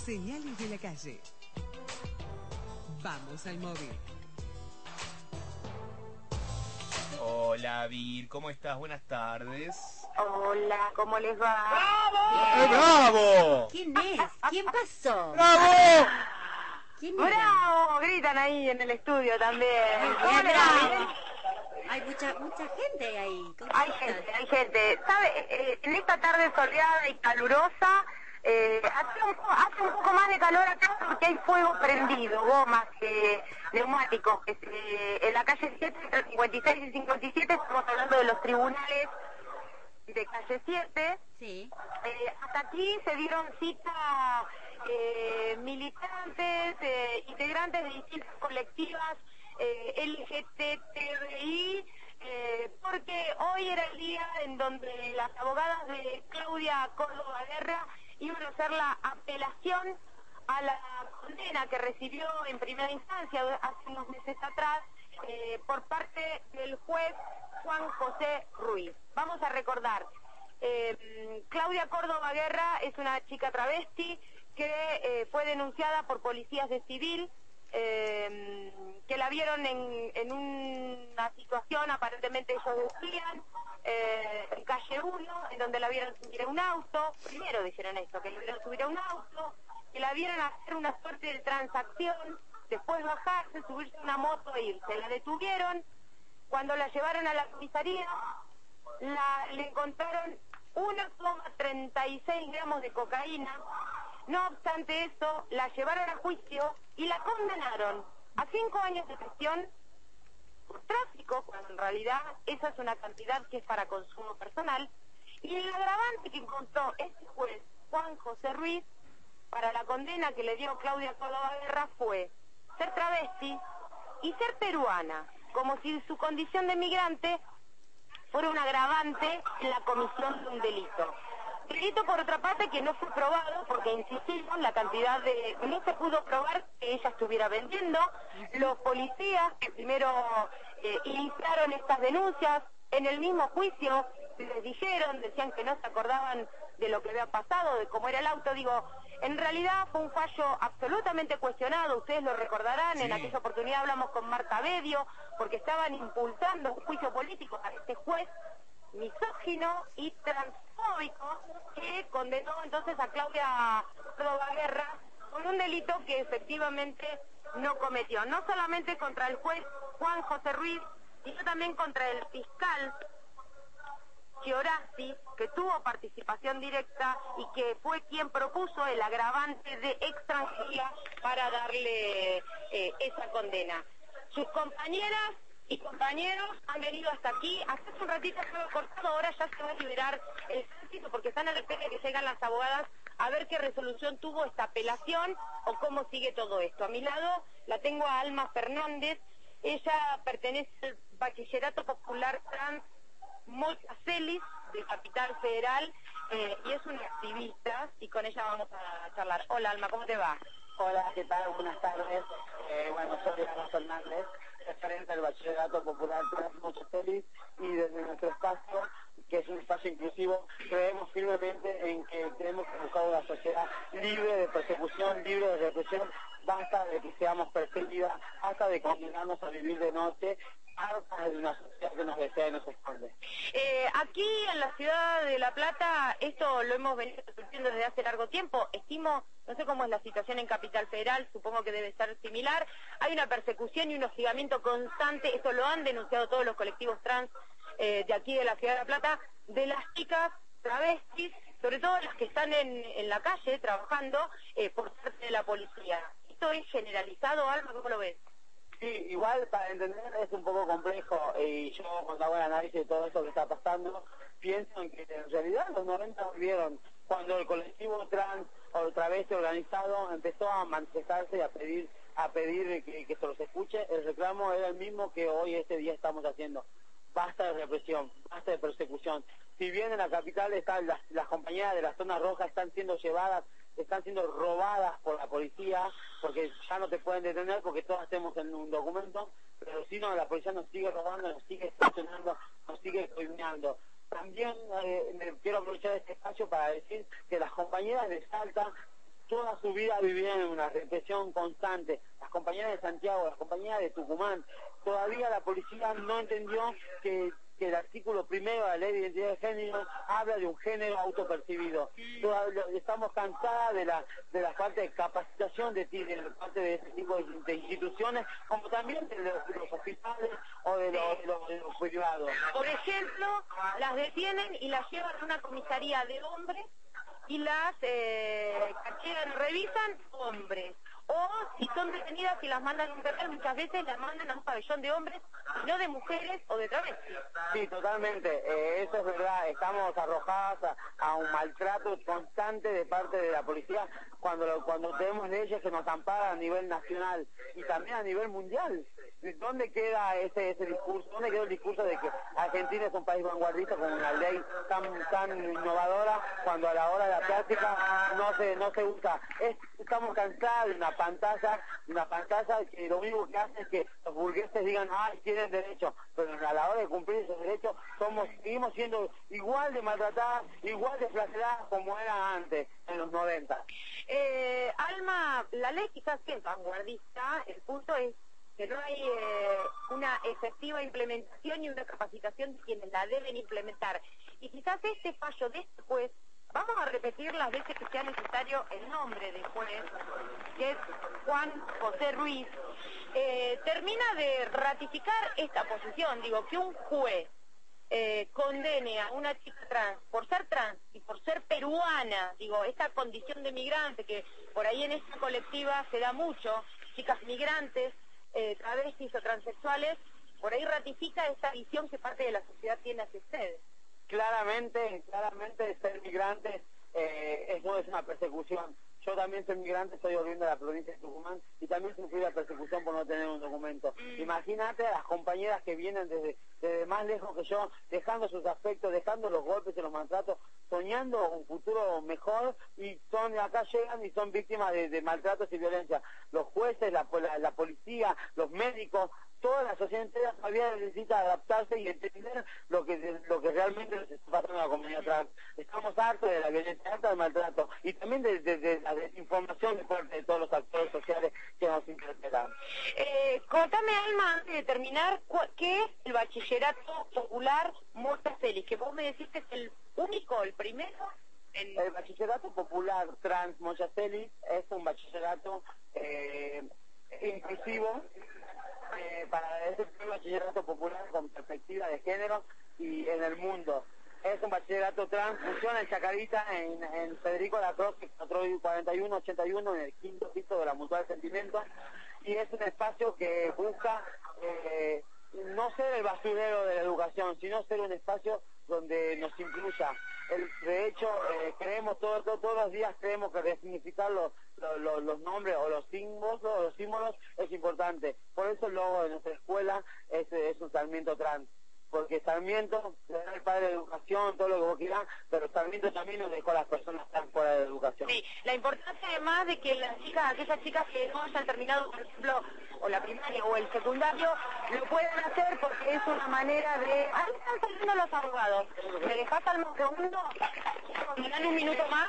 Señales de la calle. Vamos al móvil. Hola, Vir, ¿cómo estás? Buenas tardes. Hola, ¿cómo les va? ¡Bravo! ¡Bravo! ¿Quién es? ¿Quién pasó? ¡Bravo! ¿Quién era? ¡Bravo! Gritan ahí en el estudio también. ¿Cómo les va? Bravo. Hay mucha gente ahí. Hay gente. ¿Sabe? En esta tarde soleada y calurosa, hace un poco más de calor acá porque hay fuego prendido, gomas, neumáticos. En la calle 7, entre 56 y 57, estamos hablando de los tribunales de calle 7. Sí. Hasta aquí se dieron cita militantes, integrantes de distintas colectivas LGTBI, porque hoy era el día en donde las abogadas de Claudia Córdoba Guerra iban a hacer la apelación a la condena que recibió en primera instancia hace unos meses atrás por parte del juez Juan José Ruiz. Vamos a recordar, Claudia Córdoba Guerra es una chica travesti que fue denunciada por policías de civil, que la vieron en una situación, aparentemente ellos decían, en calle 1, en donde la vieron subir a un auto. Primero dijeron esto, que la vieron subir a un auto, que la vieron hacer una suerte de transacción, después bajarse, subirse a una moto e irse. La detuvieron, cuando la llevaron a la comisaría, le encontraron 1,36 gramos de cocaína. No obstante eso, la llevaron a juicio y la condenaron a 5 años de prisión por tráfico, cuando en realidad esa es una cantidad que es para consumo personal. Y el agravante que encontró este juez, Juan José Ruiz, para la condena que le dio Claudia Córdoba Guerra fue ser travesti y ser peruana, como si su condición de migrante fuera un agravante en la comisión de un delito. Delito, por otra parte, que no fue probado, porque insistimos, la cantidad de... no se pudo probar que ella estuviera vendiendo. Los policías que primero iniciaron estas denuncias, en el mismo juicio les decían que no se acordaban de lo que había pasado, de cómo era el auto. Digo, en realidad fue un fallo absolutamente cuestionado, ustedes lo recordarán, sí. En aquella oportunidad hablamos con Marta Bedio, porque estaban impulsando un juicio político a este juez misógino y transfóbico que condenó entonces a Claudia Córdoba Guerra por un delito que efectivamente no cometió, no solamente contra el juez Juan José Ruiz, sino también contra el fiscal Chiorassi, que tuvo participación directa y que fue quien propuso el agravante de extranjería para darle esa condena. Sus compañeras y compañeros han venido hasta aquí. Hace un ratito estaba cortado, ahora ya se va a liberar el tránsito porque están a la espera que llegan las abogadas a ver qué resolución tuvo esta apelación o cómo sigue todo esto. A mi lado la tengo a Alma Fernández, ella pertenece al Bachillerato Popular Trans Molca Celis de Capital Federal y es una activista y con ella vamos a charlar. Hola Alma, ¿cómo te va? Hola, ¿qué tal? Buenas tardes. Bueno, soy Alma Fernández, referente del Bachillerato Popular Trans Molca Celis, y desde nuestro espacio, que es un espacio inclusivo, creemos firmemente en que tenemos que buscar una sociedad libre de persecución, libre de represión. Basta de que seamos perseguidas, basta de condenarnos a vivir de noche, harta de una sociedad que nos desea y nos esconde. Aquí en la ciudad de La Plata, esto lo hemos venido discutiendo desde hace largo tiempo. Estimo, no sé cómo es la situación en Capital Federal, supongo que debe ser similar. Hay una persecución y un hostigamiento constante, esto lo han denunciado todos los colectivos trans de aquí de la ciudad de La Plata, de las chicas travestis, sobre todo las que están en la calle trabajando por parte de la policía. ¿Esto es generalizado, Alma? ¿Cómo lo ves? Sí, igual para entender es un poco complejo, y yo cuando hago el análisis de todo esto que está pasando, pienso en que en realidad los 90 volvieron cuando el colectivo trans o travesti organizado empezó a manifestarse y a pedir que se los escuche. El reclamo era el mismo que hoy este día estamos haciendo. Basta de represión, basta de persecución. Si bien en la capital están las compañeras de la zona roja están siendo llevadas, están siendo robadas por la policía, porque ya no te pueden detener porque todas tenemos en un documento, pero si no, la policía nos sigue robando, nos sigue estacionando, nos sigue coimeando. También quiero aprovechar este espacio para decir que las compañeras de Salta toda su vida vivieron en una represión constante. Las compañeras de Santiago, las compañeras de Tucumán, todavía la policía no entendió que el artículo primero de la Ley de Identidad de Género habla de un género autopercibido. Estamos cansadas de la falta de capacitación de parte de ese tipo de instituciones, como también de los hospitales o de los privados. Por ejemplo, las detienen y las llevan a una comisaría de hombres y las cachean, revisan hombres. O si son detenidas y las mandan a un penal, muchas veces las mandan a un pabellón de hombres, no de mujeres o de travestis. Sí, totalmente, eso es verdad, estamos arrojadas a un maltrato constante de parte de la policía cuando tenemos leyes que nos amparan a nivel nacional y también a nivel mundial. ¿Dónde queda ese discurso? ¿Dónde quedó el discurso de que Argentina es un país vanguardista con una ley tan innovadora cuando a la hora de la práctica no se usa? Estamos cansados de una pantalla que lo único que hace es que los burgueses digan, tienen derecho, pero a la hora de cumplir esos derechos seguimos siendo igual de maltratadas, igual de flageladas como era antes, en los 90. Alma, la ley quizás es vanguardista, el punto es que no hay una efectiva implementación y una capacitación de quienes la deben implementar. Y quizás este fallo de este juez, vamos a repetir las veces que sea necesario el nombre del juez, que es Juan José Ruiz, termina de ratificar esta posición. Digo, que un juez condene a una chica trans y por ser peruana, digo, esta condición de migrante que por ahí en esta colectiva se da mucho, chicas migrantes, travestis o transexuales, por ahí ratifica esta visión que parte de la sociedad tiene hacia ustedes. Claramente ser migrante no es una persecución. Yo también soy migrante, soy oriundo de la provincia de Tucumán y también sufrí la persecución por no tener un documento. Imagínate a las compañeras que vienen desde más lejos que yo, dejando sus aspectos, dejando los golpes y los maltratos, soñando un futuro mejor y acá llegan y son víctimas de maltratos y violencia. Los jueces, la policía, los médicos, toda la sociedad entera todavía necesita adaptarse y entender lo que realmente nos está pasando a la comunidad trans. Estamos hartos de la violencia, hartos del maltrato y también de la desinformación de parte de todos los actores sociales que nos interpelan. Contame, Alma, antes de terminar, ¿qué es el bachillerato popular Mocha Celis? Que vos me decís que es el único, el primero. El bachillerato popular trans Mocha Celis es un bachillerato inclusivo. Para ese bachillerato popular con perspectiva de género y en el mundo. Es un bachillerato trans, funciona en Chacarita, en Federico Lacroix, 4181, en el 5º piso de la Mutual Sentimiento, y es un espacio que busca no ser el basurero de la educación, sino ser un espacio donde nos incluya. De hecho, creemos todos los días creemos que resignificar los nombres o los símbolos es importante. Por eso el logo de nuestra escuela es un Sarmiento trans. Porque Sarmiento será el padre de educación, todo lo que vos quieras, pero Sarmiento también nos dejó a las personas trans fuera de educación. Sí, la importancia además de que las chicas, aquellas chicas que no hayan terminado, por ejemplo, o la primaria o el secundario, lo pueden hacer porque es una manera de... Ahí están saliendo los abogados. ¿Me dejás al segundo? ¿Me dan un minuto más?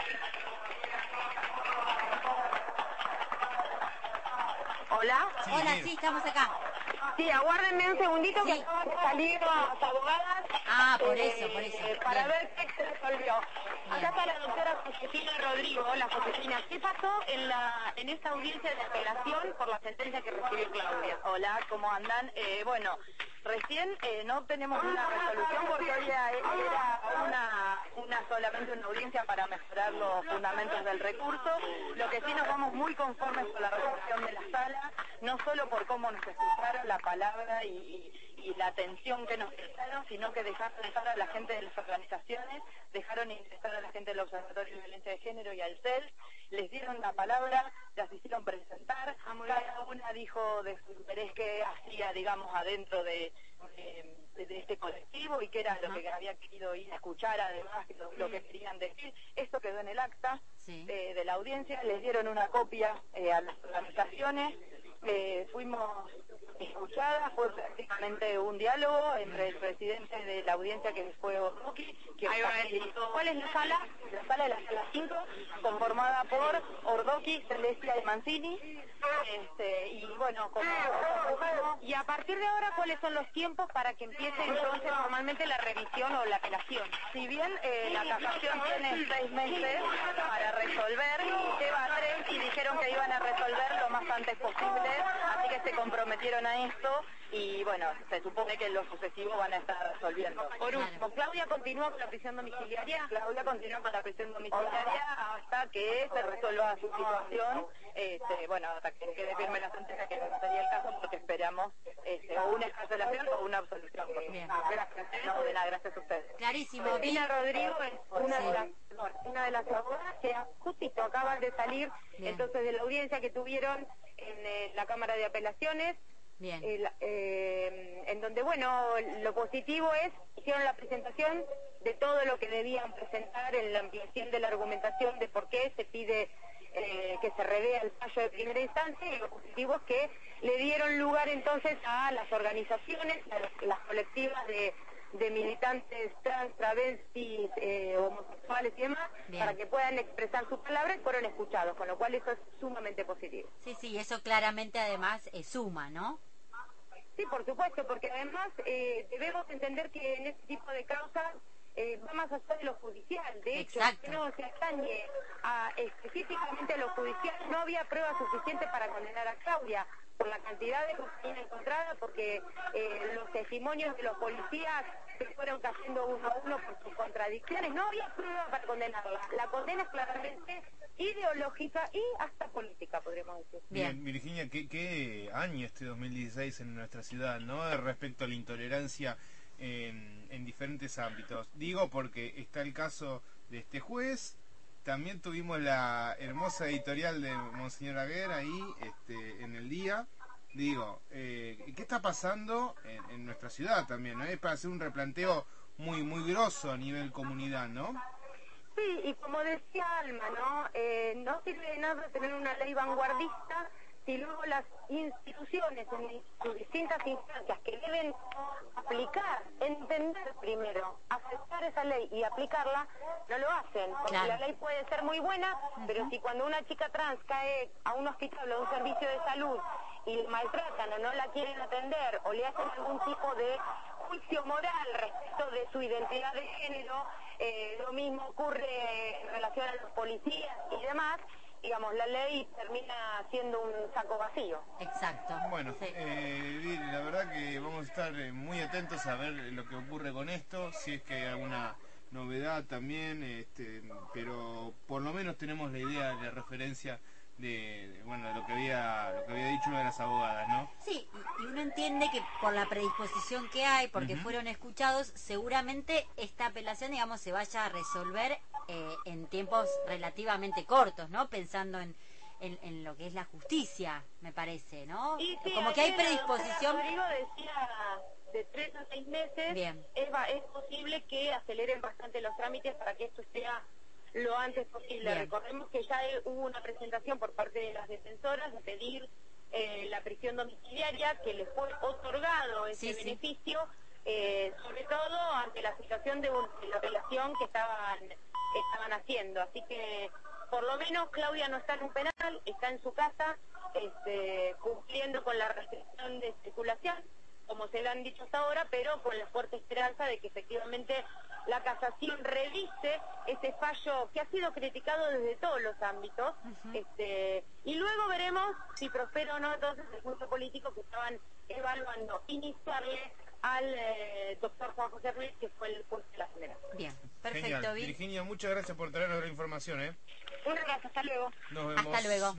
¿Hola? Sí, Hola, bien. sí, estamos acá. Sí, aguárdenme un segundito que Sí. acaban de salir las abogadas. Por eso. Para Bien. ver qué se resolvió. Acá está la doctora Josefina Rodrigo. Hola, Josefina. ¿Qué pasó en esta audiencia de apelación por la sentencia que recibió Claudia? Hola, ¿cómo andan? Bueno, recién no obtenemos una resolución porque hoy era solamente una audiencia para mejorar los fundamentos del recurso. Lo que sí nos vamos muy conformes con la resolución de la sala, no solo por cómo nos escucharon la palabra y la atención que nos prestaron, sino que dejaron ingresar a la gente de las organizaciones, dejaron ingresar a la gente del Observatorio de Violencia de Género y al CEL, les dieron la palabra, las hicieron presentar, cada una dijo de su interés que hacía, digamos, adentro de este colectivo y que era lo que había querido ir a escuchar, además, que lo que querían decir. Esto quedó en el acta Sí. de la audiencia, les dieron una copia a las organizaciones, fuimos escuchadas, fue prácticamente un diálogo entre el presidente de la audiencia, que fue Ordoqui, que facilitó. ¿Cuál es la sala? La sala de la sala 5, conformada por Ordoqui, Celestia y Mancini. Y bueno, Y a partir de ahora, ¿cuáles son los tiempos para que empiece entonces formalmente la revisión o la apelación? si bien la casación tiene 6 meses para resolver, lleva 3 y dijeron que iban a resolver lo más antes posible, así que se comprometieron a esto y bueno, se supone que en lo sucesivo van a estar resolviendo. Por último, ¿Claudia continúa con la prisión domiciliaria? Claudia continúa con la prisión domiciliaria hasta que se resuelva su situación, bueno, hasta que quede firme la sentencia, que no sería el caso, porque esperamos o una excarcelación o una absolución. Bien. Gracias, no, de nada, gracias a ustedes. Clarísimo. Dina Rodrigo es una Sí. de las abogadas que justito acaban de salir Bien. entonces de la audiencia que tuvieron en la Cámara de Apelaciones, Bien. en donde, bueno, lo positivo es, hicieron la presentación de todo lo que debían presentar en la ampliación de la argumentación de por qué se pide que se revea el fallo de primera instancia, y lo positivo es que le dieron lugar entonces a las organizaciones, a las colectivas de militantes trans, travestis, homosexuales y demás, Bien. para que puedan expresar sus palabras, y fueron escuchados, con lo cual eso es sumamente positivo. Sí, sí, eso claramente además suma, ¿no? Sí, por supuesto, porque además debemos entender que en este tipo de causas va más allá de lo judicial. De hecho, Exacto. que no se atañe específicamente a lo judicial, no había prueba suficiente para condenar a Claudia por la cantidad de cocaína encontrada, porque los testimonios de los policías se fueron cayendo uno a uno por sus contradicciones. No había prueba para condenarla. La condena es claramente ideológica y hasta política, podríamos decir. Bien, Virginia, ¿qué año este 2016 en nuestra ciudad, ¿no? Respecto a la intolerancia en diferentes ámbitos. Digo porque está el caso de este juez, también tuvimos la hermosa editorial de Monseñor Aguer ahí en el día. Digo, ¿qué está pasando en nuestra ciudad también, ¿no? Es para hacer un replanteo muy grosso a nivel comunidad, ¿no? Sí, y como decía Alma, ¿no? No sirve de nada tener una ley vanguardista si luego las instituciones en sus distintas instancias que deben aplicar, entender primero, aceptar esa ley y aplicarla, no lo hacen. Porque Claro. la ley puede ser muy buena, pero si cuando una chica trans cae a un hospital o a un servicio de salud y la maltratan o no la quieren atender o le hacen algún tipo de juicio moral respecto de su identidad de género, lo mismo ocurre en relación a los policías y demás. Digamos, la ley termina siendo un saco vacío. Exacto. Bueno, Sí. Vir, la verdad que vamos a estar muy atentos a ver lo que ocurre con esto, si es que hay alguna novedad también, pero por lo menos tenemos la idea, la referencia de lo que había dicho una de las abogadas, ¿no? Sí, y uno entiende que por la predisposición que hay, porque fueron escuchados, seguramente esta apelación, digamos, se vaya a resolver en tiempos relativamente cortos, ¿no? Pensando en lo que es la justicia, me parece, ¿no? Y sí, como que hay ayer predisposición. Rodrigo decía de 3 a 6 meses. Bien. Es posible que aceleren bastante los trámites para que esto sea lo antes posible. Bien. Recordemos que ya hubo una presentación por parte de las defensoras de pedir la prisión domiciliaria, que les fue otorgado ese Sí, sí. beneficio, sobre todo ante la situación de la apelación que estaban haciendo. Así que por lo menos Claudia no está en un penal, está en su casa, cumpliendo con la restricción de circulación, como se le han dicho hasta ahora, pero con la fuerte esperanza de que efectivamente la casación revise ese fallo que ha sido criticado desde todos los ámbitos, y luego veremos si prospera o no entonces el punto político que estaban evaluando iniciarle al doctor Juan José Ruiz, que fue el juez de la General. Bien, perfecto, Genial. Vir. Virginia, muchas gracias por traernos la información, Un abrazo, hasta luego. Nos vemos. Hasta luego.